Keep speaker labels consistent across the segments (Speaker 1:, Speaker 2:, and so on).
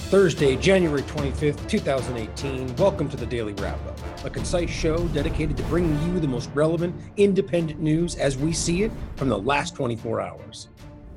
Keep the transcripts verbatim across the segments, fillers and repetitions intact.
Speaker 1: Thursday, January twenty-fifth, two thousand eighteen. Welcome to the Daily Wrap-Up, a concise show dedicated to bringing you the most relevant, independent news as we see it from the last twenty-four hours.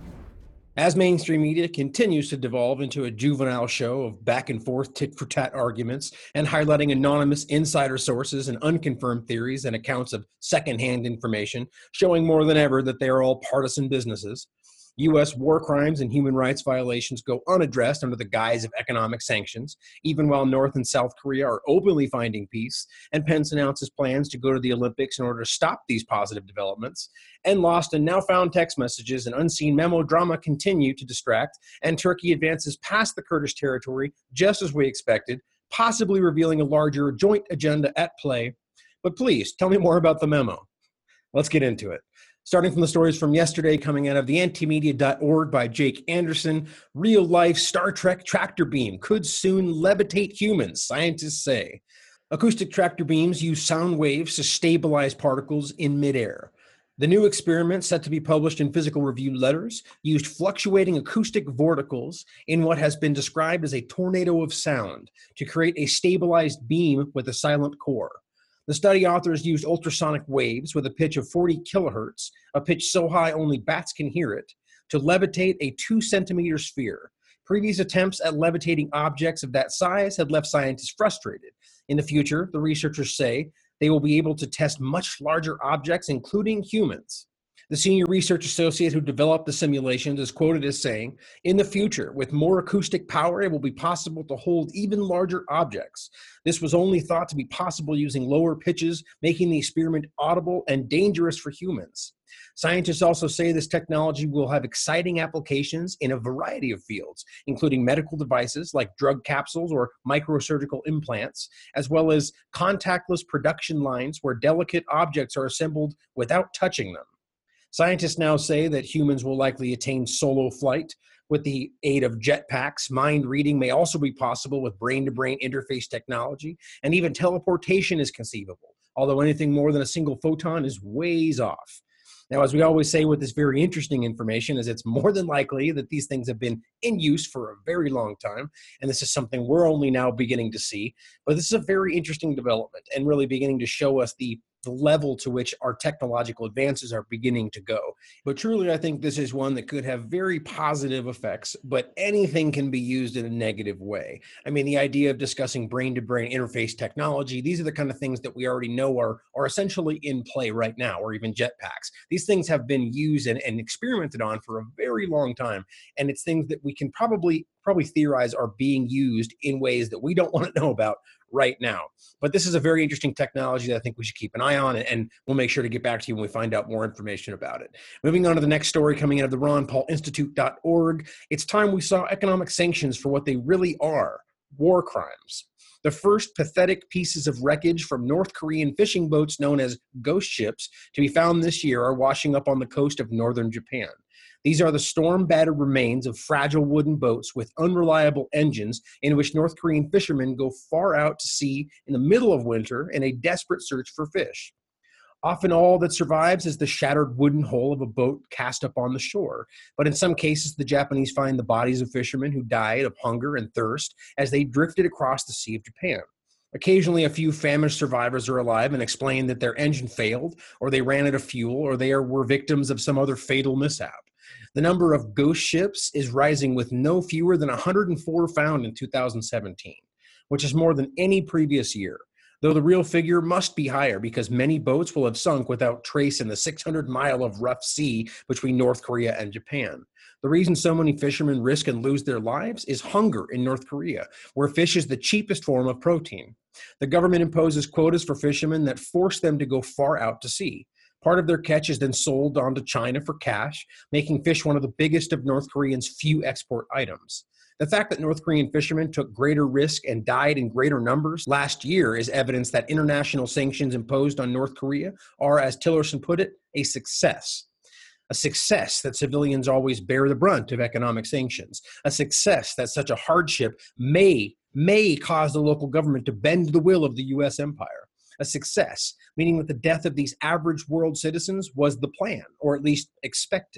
Speaker 1: As mainstream media continues to devolve into a juvenile show of back-and-forth tit-for-tat arguments and highlighting anonymous insider sources and unconfirmed theories and accounts of secondhand information, showing more than ever that they are all partisan businesses, U S war crimes and human rights violations go unaddressed under the guise of economic sanctions, even while North and South Korea are openly finding peace, and Pence announces plans to go to the Olympics in order to stop these positive developments, and lost and now found text messages and unseen memo drama continue to distract, and Turkey advances past the Kurdish territory just as we expected, possibly revealing a larger joint agenda at play. But please, tell me more about the memo. Let's get into it. Starting from the stories from yesterday coming out of the antimedia dot org by Jake Anderson, real-life Star Trek tractor beam could soon levitate humans, scientists say. Acoustic tractor beams use sound waves to stabilize particles in midair. The new experiment, set to be published in Physical Review Letters, used fluctuating acoustic vorticles in what has been described as a tornado of sound to create a stabilized beam with a silent core. The study authors used ultrasonic waves with a pitch of forty kilohertz, a pitch so high only bats can hear it, to levitate a two centimeter sphere. Previous attempts at levitating objects of that size had left scientists frustrated. In the future, the researchers say, they will be able to test much larger objects, including humans. The senior research associate who developed the simulations is quoted as saying, "In the future, with more acoustic power, it will be possible to hold even larger objects. This was only thought to be possible using lower pitches, making the experiment audible and dangerous for humans." Scientists also say this technology will have exciting applications in a variety of fields, including medical devices like drug capsules or microsurgical implants, as well as contactless production lines where delicate objects are assembled without touching them. Scientists now say that humans will likely attain solo flight. With the aid of jetpacks, mind reading may also be possible with brain-to-brain interface technology, and even teleportation is conceivable, although anything more than a single photon is ways off. Now, as we always say with this very interesting information, is it's more than likely that these things have been in use for a very long time, and this is something we're only now beginning to see. But this is a very interesting development and really beginning to show us the the level to which our technological advances are beginning to go. But truly, I think this is one that could have very positive effects, but anything can be used in a negative way. I mean, the idea of discussing brain-to-brain interface technology, these are the kind of things that we already know are, are essentially in play right now, or even jetpacks. These things have been used and, and experimented on for a very long time, and it's things that we can probably probably theorize are being used in ways that we don't want to know about right now. But this is a very interesting technology that I think we should keep an eye on, and we'll make sure to get back to you when we find out more information about it. Moving on to the next story coming out of the Ron Paul Institute dot org, it's time we saw economic sanctions for what they really are, war crimes. The first pathetic pieces of wreckage from North Korean fishing boats known as ghost ships to be found this year are washing up on the coast of northern Japan. These are the storm-battered remains of fragile wooden boats with unreliable engines in which North Korean fishermen go far out to sea in the middle of winter in a desperate search for fish. Often all that survives is the shattered wooden hull of a boat cast up on the shore. But in some cases, the Japanese find the bodies of fishermen who died of hunger and thirst as they drifted across the Sea of Japan. Occasionally, a few famished survivors are alive and explain that their engine failed, or they ran out of fuel, or they are, were victims of some other fatal mishap. The number of ghost ships is rising, with no fewer than one hundred four found in two thousand seventeen, which is more than any previous year, though the real figure must be higher because many boats will have sunk without trace in the six hundred mile of rough sea between North Korea and Japan. The reason so many fishermen risk and lose their lives is hunger in North Korea, where fish is the cheapest form of protein. The government imposes quotas for fishermen that force them to go far out to sea. Part of their catch is then sold on to China for cash, making fish one of the biggest of North Koreans' few export items. The fact that North Korean fishermen took greater risk and died in greater numbers last year is evidence that international sanctions imposed on North Korea are, as Tillerson put it, a success. A success that civilians always bear the brunt of economic sanctions. A success that such a hardship may, may cause the local government to bend the will of the U S empire. A success, meaning that the death of these average world citizens was the plan, or at least expected.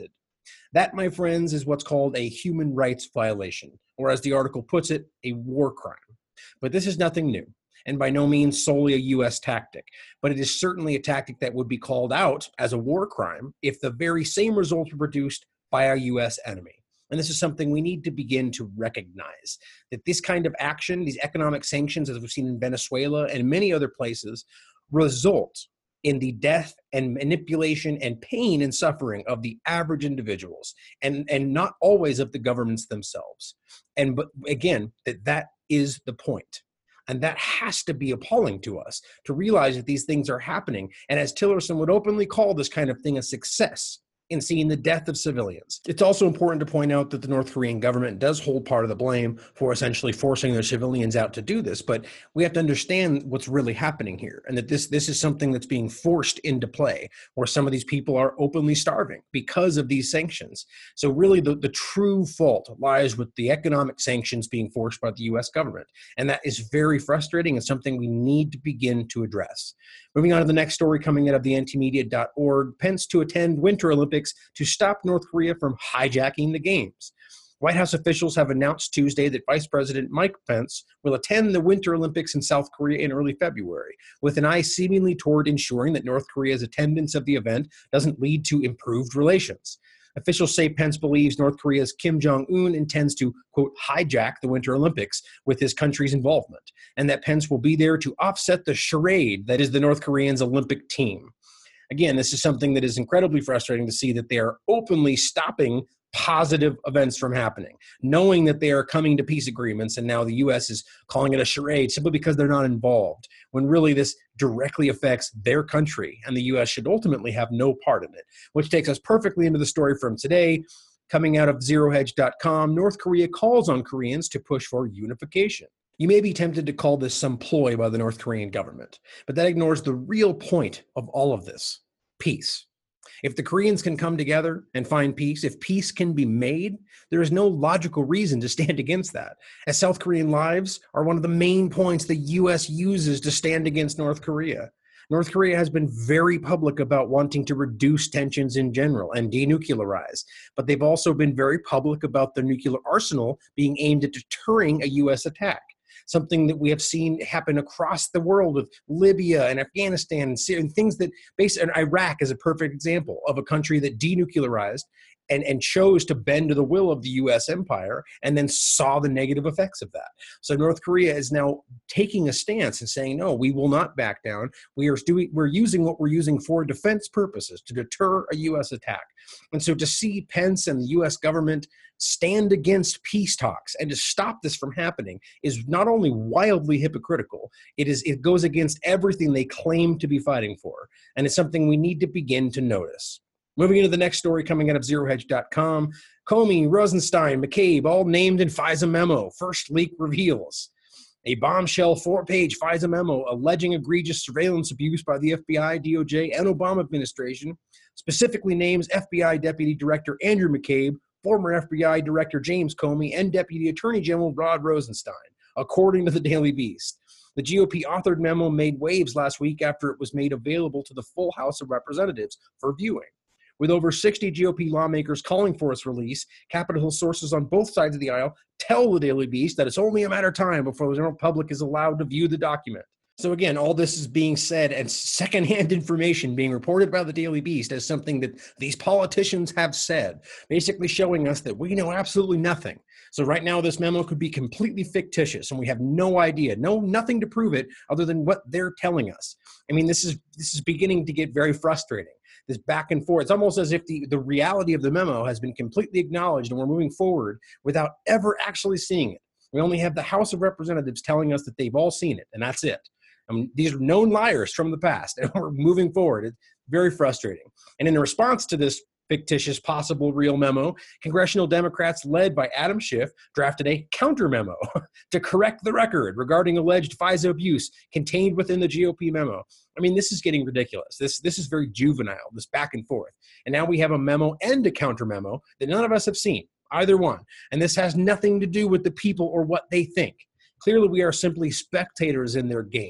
Speaker 1: That, my friends, is what's called a human rights violation, or as the article puts it, a war crime. But this is nothing new, and by no means solely a U S tactic, but it is certainly a tactic that would be called out as a war crime if the very same results were produced by our U S enemy. And this is something we need to begin to recognize, that this kind of action, these economic sanctions, as we've seen in Venezuela and many other places, result in the death and manipulation and pain and suffering of the average individuals, and, and not always of the governments themselves. And but again, that that is the point. And that has to be appalling to us, to realize that these things are happening. And as Tillerson would openly call this kind of thing a success in seeing the death of civilians. It's also important to point out that the North Korean government does hold part of the blame for essentially forcing their civilians out to do this. But we have to understand what's really happening here, and that this, this is something that's being forced into play, where some of these people are openly starving because of these sanctions. So really the, the true fault lies with the economic sanctions being forced by the U S government. And that is very frustrating and something we need to begin to address. Moving on to the next story coming out of the anti media dot org, Pence to attend Winter Olympics to stop North Korea from hijacking the games. White House officials have announced Tuesday that Vice President Mike Pence will attend the Winter Olympics in South Korea in early February, with an eye seemingly toward ensuring that North Korea's attendance of the event doesn't lead to improved relations. Officials say Pence believes North Korea's Kim Jong-un intends to, quote, hijack the Winter Olympics with his country's involvement, and that Pence will be there to offset the charade that is the North Koreans' Olympic team. Again, this is something that is incredibly frustrating to see, that they are openly stopping positive events from happening, knowing that they are coming to peace agreements, and now the U S is calling it a charade simply because they're not involved, when really this directly affects their country, and the U S should ultimately have no part in it. Which takes us perfectly into the story from today, coming out of zero hedge dot com. North Korea calls on Koreans to push for unification. You may be tempted to call this some ploy by the North Korean government, but that ignores the real point of all of this: peace. If the Koreans can come together and find peace, if peace can be made, there is no logical reason to stand against that, as South Korean lives are one of the main points the U S uses to stand against North Korea. North Korea has been very public about wanting to reduce tensions in general and denuclearize, but they've also been very public about their nuclear arsenal being aimed at deterring a U S attack. Something that we have seen happen across the world with Libya and Afghanistan and Syria, and things that, based on Iraq is a perfect example of a country that denuclearized and, and chose to bend to the will of the U S empire, and then saw the negative effects of that. So North Korea is now taking a stance and saying, no, we will not back down. We are doing, we're using what we're using for defense purposes to deter a U S attack. And so to see Pence and the U S government stand against peace talks and to stop this from happening is not only wildly hypocritical, it is it goes against everything they claim to be fighting for. And it's something we need to begin to notice. Moving into the next story coming out of zero hedge dot com, Comey, Rosenstein, McCabe, all named in FISA memo. First leak reveals. A bombshell four-page FISA memo alleging egregious surveillance abuse by the F B I, D O J, and Obama administration specifically names F B I Deputy Director Andrew McCabe, former F B I Director James Comey, and Deputy Attorney General Rod Rosenstein, according to the Daily Beast. The G O P-authored memo made waves last week after it was made available to the full House of Representatives for viewing. With over sixty G O P lawmakers calling for its release, Capitol Hill sources on both sides of the aisle tell the Daily Beast that it's only a matter of time before the general public is allowed to view the document. So again, all this is being said and secondhand information being reported by the Daily Beast as something that these politicians have said, basically showing us that we know absolutely nothing. So right now, this memo could be completely fictitious, and we have no idea, no nothing to prove it other than what they're telling us. I mean, this is this is beginning to get very frustrating. This back and forth. It's almost as if the, the reality of the memo has been completely acknowledged and we're moving forward without ever actually seeing it. We only have the House of Representatives telling us that they've all seen it, and that's it. I mean, these are known liars from the past, and we're moving forward. It's very frustrating. And in response to this fictitious, possible real memo, congressional Democrats led by Adam Schiff drafted a counter memo to correct the record regarding alleged FISA abuse contained within the G O P memo. I mean, this is getting ridiculous. This, this is very juvenile, this back and forth. And now we have a memo and a counter memo that none of us have seen, either one. And this has nothing to do with the people or what they think. Clearly, we are simply spectators in their game.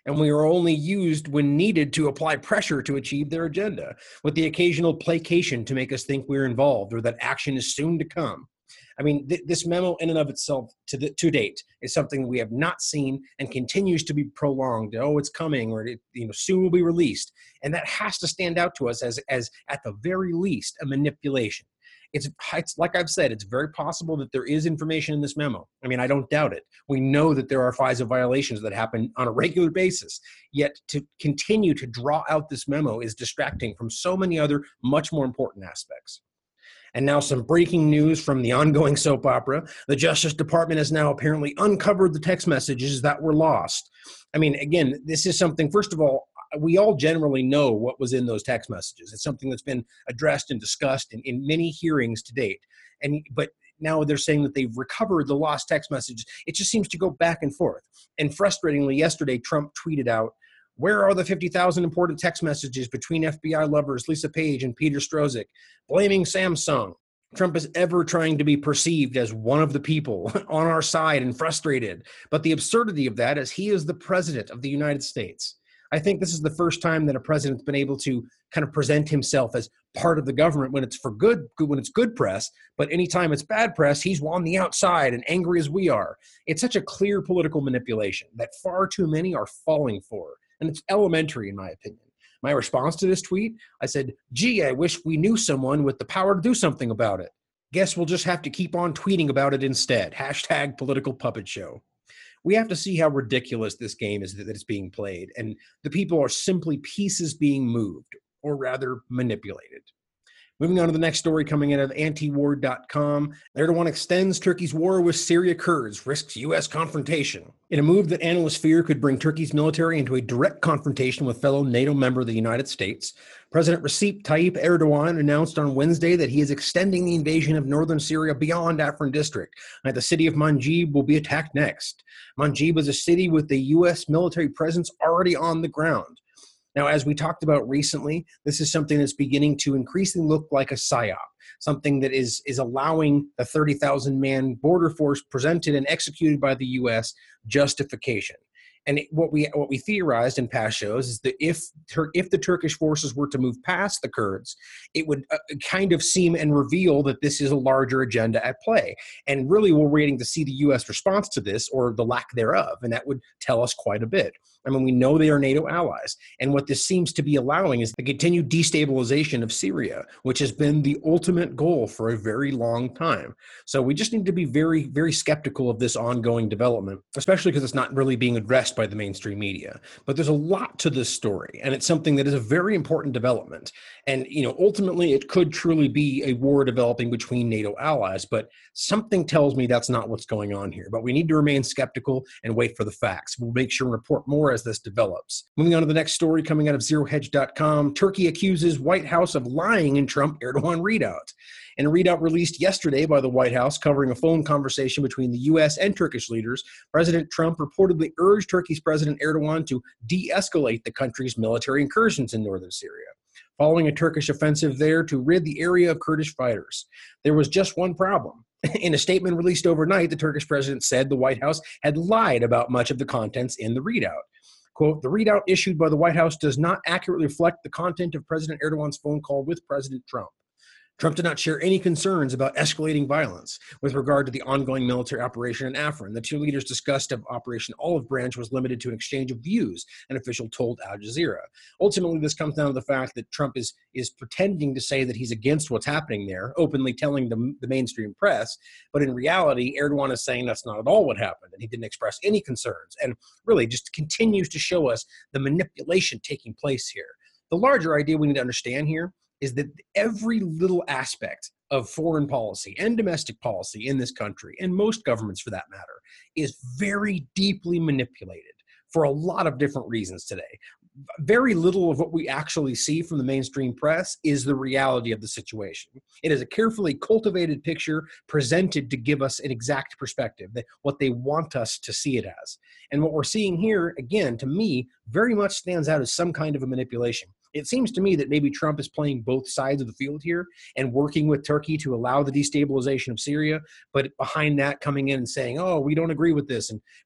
Speaker 1: and we are only used when needed to apply pressure to achieve their agenda, with the occasional placation to make us think we're involved or that action is soon to come. I mean, th- this memo in and of itself to, the, to date is something we have not seen and continues to be prolonged. Oh, it's coming, or it, you know, soon will be released. And that has to stand out to us as, as at the very least, a manipulation. It's, it's like I've said, it's very possible that there is information in this memo. I mean, I don't doubt it. We know that there are FISA violations that happen on a regular basis. Yet to continue to draw out this memo is distracting from so many other much more important aspects. And now some breaking news from the ongoing soap opera. The Justice Department has now apparently uncovered the text messages that were lost. I mean, again, this is something, first of all, we all generally know what was in those text messages. It's something that's been addressed and discussed in, in many hearings to date. And but now they're saying that they've recovered the lost text messages. It just seems to go back and forth. And frustratingly, yesterday, Trump tweeted out, "Where are the fifty thousand important text messages between F B I lovers Lisa Page and Peter Strzok, blaming Samsung?" Trump is ever trying to be perceived as one of the people on our side and frustrated. But the absurdity of that is he is the president of the United States. I think this is the first time that a president's been able to kind of present himself as part of the government when it's for good, when it's good press, but anytime it's bad press, he's on the outside and angry as we are. It's such a clear political manipulation that far too many are falling for, and it's elementary in my opinion. My response to this tweet, I said, gee, I wish we knew someone with the power to do something about it. Guess we'll just have to keep on tweeting about it instead. Hashtag political puppet show. We have to see how ridiculous this game is that it's being played, and the people are simply pieces being moved, or rather manipulated. Moving on to the next story coming out of anti war dot com. Erdogan extends Turkey's war with Syria Kurds, risks U S confrontation. In a move that analysts fear could bring Turkey's military into a direct confrontation with fellow NATO member the United States, President Recep Tayyip Erdogan announced on Wednesday that he is extending the invasion of northern Syria beyond Afrin district, and that the city of Manbij will be attacked next. Manbij is a city with the U S military presence already on the ground. Now, as we talked about recently, this is something that's beginning to increasingly look like a psyop, something that is, is allowing the thirty thousand man border force presented and executed by the U S justification. And it, what we what we theorized in past shows is that if if the Turkish forces were to move past the Kurds, it would uh, kind of seem and reveal that this is a larger agenda at play. And really, we're waiting to see the U S response to this, or the lack thereof, and that would tell us quite a bit. I mean, we know they are NATO allies, and what this seems to be allowing is the continued destabilization of Syria, which has been the ultimate goal for a very long time. So we just need to be very, very skeptical of this ongoing development, especially because it's not really being addressed by the mainstream media. But there's a lot to this story, and it's something that is a very important development. And, you know, ultimately, it could truly be a war developing between NATO allies, but something tells me that's not what's going on here. But we need to remain skeptical and wait for the facts. We'll make sure and report more as this develops. Moving on to the next story coming out of zero hedge dot com, Turkey accuses White House of lying in Trump-Erdogan readout. In a readout released yesterday by the White House covering a phone conversation between the U S and Turkish leaders, President Trump reportedly urged Turkey's President Erdogan to de-escalate the country's military incursions in northern Syria, following a Turkish offensive there to rid the area of Kurdish fighters. There was just one problem. In a statement released overnight, the Turkish president said the White House had lied about much of the contents in the readout. Quote, the readout issued by the White House does not accurately reflect the content of President Erdogan's phone call with President Trump. Trump did not share any concerns about escalating violence with regard to the ongoing military operation in Afrin. The two leaders discussed of Operation Olive Branch was limited to an exchange of views, an official told Al Jazeera. Ultimately, this comes down to the fact that Trump is, is pretending to say that he's against what's happening there, openly telling the, the mainstream press, but in reality, Erdogan is saying that's not at all what happened, and he didn't express any concerns, and really just continues to show us the manipulation taking place here. The larger idea we need to understand here is that every little aspect of foreign policy and domestic policy in this country, and most governments for that matter, is very deeply manipulated for a lot of different reasons today. Very little of what we actually see from the mainstream press is the reality of the situation. It is a carefully cultivated picture presented to give us an exact perspective, that what they want us to see it as. And what we're seeing here, again, to me, very much stands out as some kind of a manipulation. It seems to me that maybe Trump is playing both sides of the field here and working with Turkey to allow the destabilization of Syria, but behind that coming in and saying, oh, we don't agree with this, and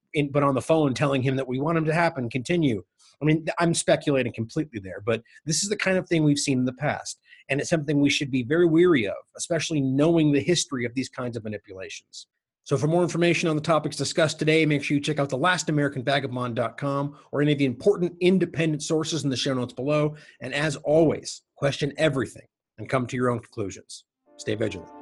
Speaker 1: in, but on the phone telling him that we want him to happen, continue. I mean, I'm speculating completely there, but this is the kind of thing we've seen in the past. And it's something we should be very weary of, especially knowing the history of these kinds of manipulations. So for more information on the topics discussed today, make sure you check out the last american vagabond dot com or any of the important independent sources in the show notes below. And as always, question everything and come to your own conclusions. Stay vigilant.